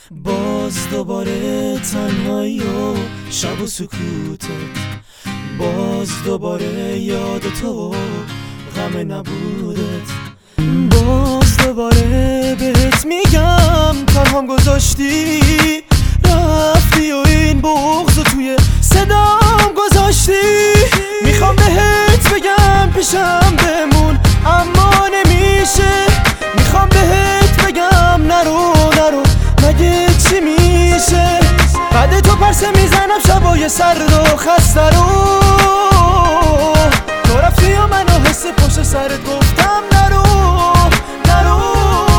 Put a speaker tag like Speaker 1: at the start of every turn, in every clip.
Speaker 1: باز دوباره تنهایی و شب و سکوتت، باز دوباره یاد تو غم نبودت، باز دوباره بهت میگم تنهام گذاشتی رفتی و این بغض توی صدام گذاشتی. میخوام بهت بگم پیشم بمون اما نمیشه، میخوام بهت بگم نرو نرو مگه چی میشه. بعد تو پرسه میزنم شبای سرد و خسته رو، تو رفتی و منو حس پشت سرت گفتم نرو نرو.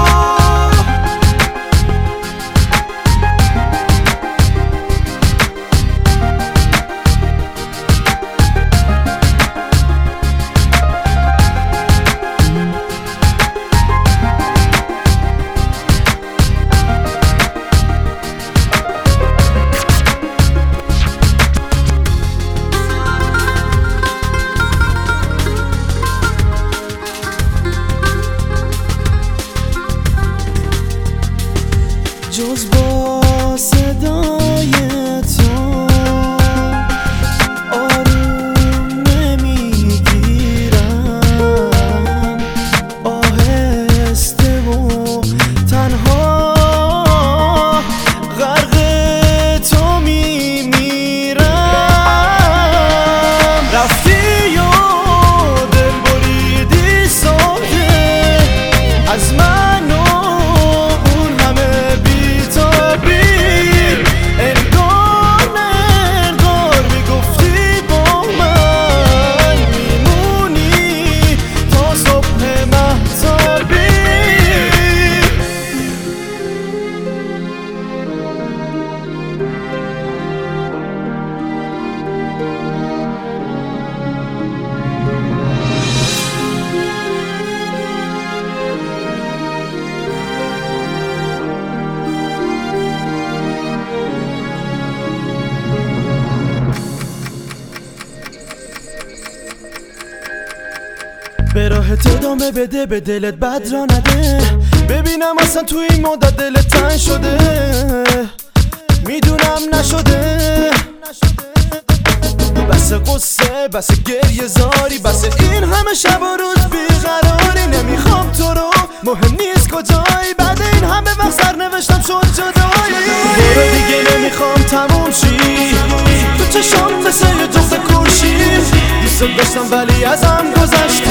Speaker 1: جز با صدای تو آروم نمیگیرم، آهسته و تنها غرق تو میمیرم. رفتی و دل بریدی ساده از من به راهت ادامه بده، به دلت بد را نده، ببینم اصلا تو این مدت دلت تنگ شده. میدونم نشده بس قصه بس گریه زاری، بس این همه شب و روز بیقراری. نمیخوام تو رو مهم نیست کجایی، بعد این همه وقت سرنوشتم شد جدایی. برو دیگه نمیخوام تموم شی، تو چشام مثل یه جفت کورشی، دوست داشتم ولی ازم گذشتی.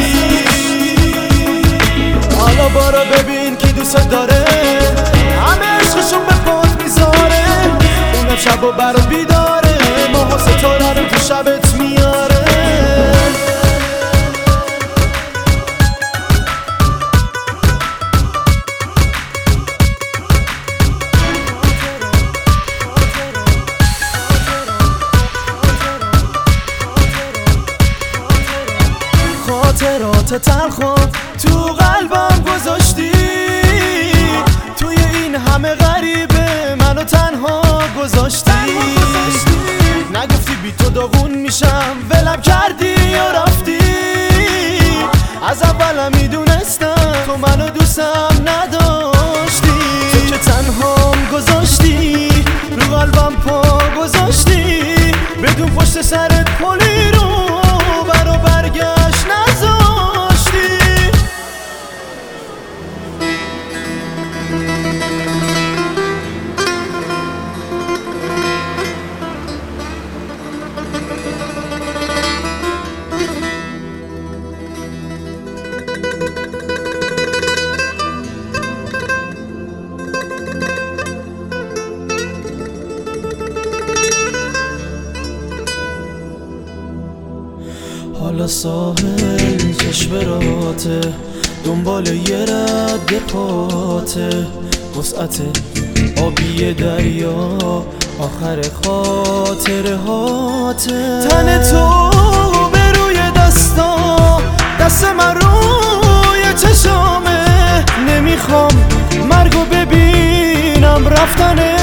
Speaker 1: حالا بارا ببین کی دوست داره، همه عشقشون به پات میذاره، اونم شب و برات بیداره، ماه ستاره رو تو شبت میاره. خاطرات تلخم تو قلبم گذاشتی، توی این همه غریبه منو تنها گذاشتی. نگفتی بی تو داغون میشم، ولم کردی یا رفتی. از اولم میدونستم تو منو دوستم نداشتی، تو که تنهام گذاشتی رو قلبم پا گذاشتی، بدون پشت سرت پلی رو برا برگشت نذاشتی. حالا ساحل چشم راته، دنبال یه رد پاته، وسعت آبی دریا آخر خاطره هاته. تن تو به روی دستا، دست من روی چشامه، نمیخوام مرگو ببینم رفتن